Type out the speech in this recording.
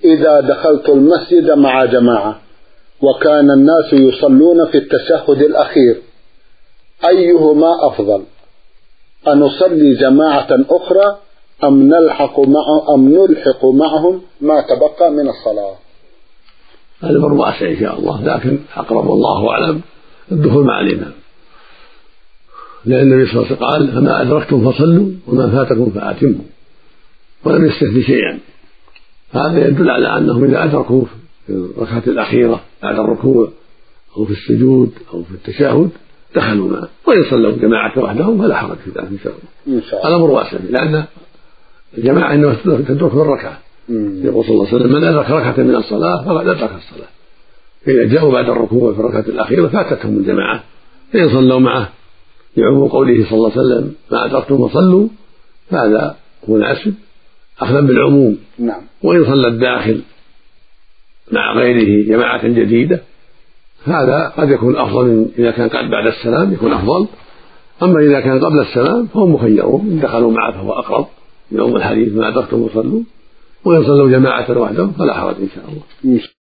إذا دخلت المسجد مع جماعة وكان الناس يصلون في التشهد الأخير أيهما أفضل، أن نصلي جماعة أخرى أم نلحق معهم ما تبقى من الصلاة؟ هذا أمر واسع إن شاء الله، لكن أقرب الله أعلم الدخول مع الإمام، لأن النبي صلى الله عليه وسلم قال فما أدركتم فصلوا وما فاتكم فأتموا، ولم يستثني شيئا. هذا يدل على أنهم إذا أدركوا في الركعة الأخيرة بعد الركوع أو في السجود أو في التشهد دخلوا معه، وإن صلوا جماعة وحدهم فلا حرج في ذلك إن شاء الله. الأمر واسع، لأن الجماعة إنما تدرك الركعة. يقول صلى الله عليه وسلم من أدرك ركعة من الصلاة فقد أدرك الصلاة. فإذا جاءوا بعد الركوع في الركعة الأخيرة فاتتهم الجماعة، فإن صلوا معه بعموم قوله صلى الله عليه وسلم ما أدركتم فصلوا، فهذا هو العسل أخذا بالعموم. وإن صلى الداخل مع غيره جماعة جديدة هذا قد يكون أفضل، إذا كان قد بعد السلام يكون أفضل. أما إذا كان قبل السلام فهم مخيرون، إن دخلوا معه فهو أقرب من الحديث ما أدركتم فصلوا، وإن صلوا جماعة وحدهم فلا حرج إن شاء الله.